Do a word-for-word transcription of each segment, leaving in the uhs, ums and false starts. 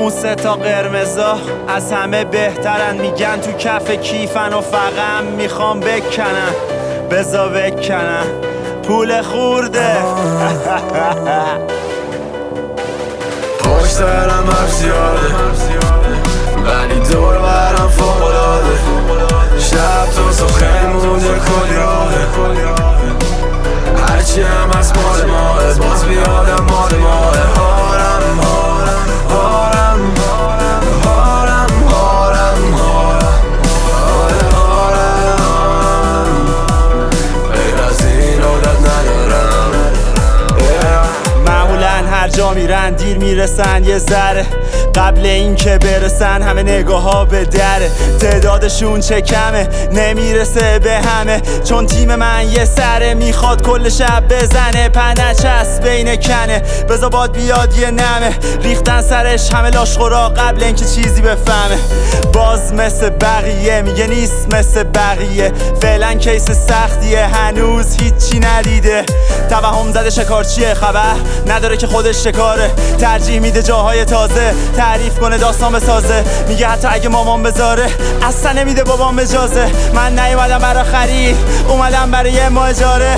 اون سه تا قرمزا از همه بهترن، میگن تو کف کیفن و فقط میخوام بکنن، بزا بکنن پول خورده. پشت سرم حرف زیاده ولی دور برم فوق‌العاده، شب تا صبح خیلی مونده کلی راهه، هرچی هم از مال ماه باز بیادم مال ماه. هارم هارم هارم هارم هارم هارم هارم هارم غیر از این عادت ندارم. معمولا هر جا میرن دیر میرسن یه ذره، قبل این که برسن همه نگاه ها به دره، تعدادشون چه کمه نمیرسه به همه، چون تیم من یه سره میخواد کل شب بزنه، پنه چست بین کنه بزا باد بیاد یه نمه، ریختن سرش همه لاشخورا قبل اینکه چیزی بفهمه، باز مثل بقیه میگه نیست مثل بقیه، فعلا کیس سختیه هنوز هیچی ندیده، توهم زده شکارچیه خبر نداره که خودش شکاره، ترجیح میده جاهای تازه تعریف کنه داستان بسازه، میگه حتی اگه مامان بذاره اصلا نمیده بابام اجازه، من نیومدم برای خرید اومدم برای یه ماه اجاره.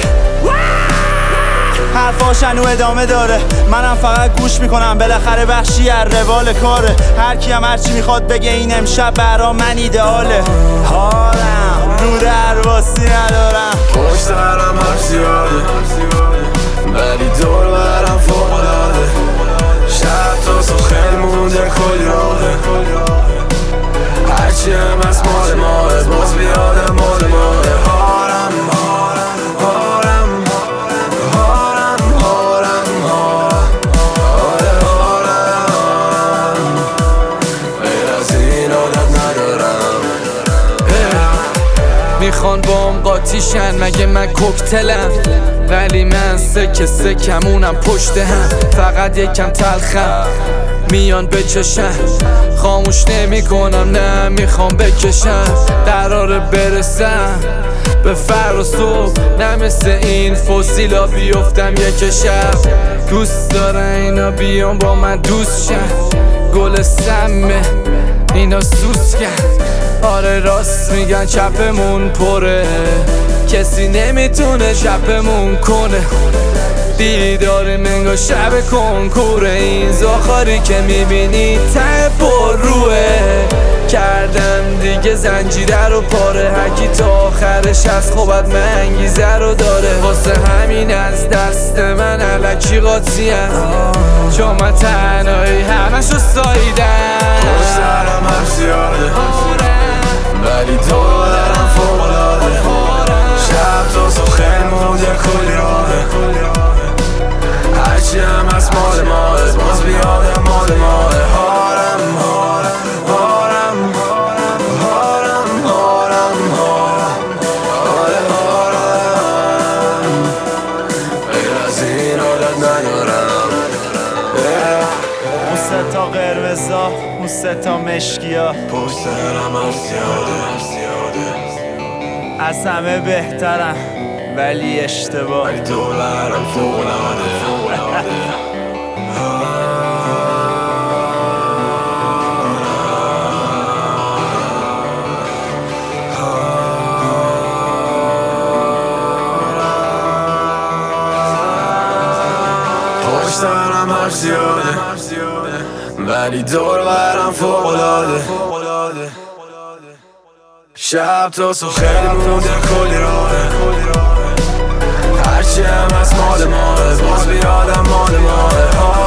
حرفاش هنو ادامه داره منم فقط گوش میکنم، بالاخره بخشی از روال کاره، هر کی هم هرچی میخواد بگه این امشب برا من ایدئاله. هارم رو درواسی ندارم، پشت سرم حرف زیاده ولی دور برم فوق‌العاده، شب تا صبح خیلی مونده کلی راهه، هرچی هم از مال ماه باز بیادم مال ماه. هارم هارم هارم هارم هارم هارم هارم غیر از این عادت ندارم. میخوان بام قاطیشن مگه من کوکتلم، ولی من سکه سکمونم پشت هم، فقط یکم تلخم میان بچشن، خاموش نمی کنم نه میخوام بکشم، قراره برسم به فر و صبح، نه مثل این فسیلا بیفتم یک شب، دوست داره اینا بیان با من دوست شن، گل سمه اینا سوسکن، آره راست میگن چپمون پره، کسی نمیتونه چپمون کنه، دیدار منگا شب کنکوره، این زاخاری که میبینی ته پر روه، کردم دیگه زنجیره رو پاره، هرکی تا آخرش از خوبت منگیزه رو داره، واسه همین از دست من علکی قاطیم، چون من تنهایی همشو ساییدم. پشت سرم حرف زیاده ولی دور برم فوق‌العاده، شب تا صبح خیلی مونده کلی راهه، هرچی هم از مال ماه باز بیادم مال ماه. هارم هارم هارم هارم هارم هارم هارم غیر از این عادت ندارم. اون سه تا قرمزا اون سه تا مشکیا پشت سرم حرف زیاده از همه بهترن ولی اشتباه، ولی دور برم فوق‌العاده. پشت سرم حرف زیاده ولی دور برم فوق‌العاده، شب تا صبح خیلی مونده کلی راهه، هرچی هم از مال ماه باز بیادم مال ماه.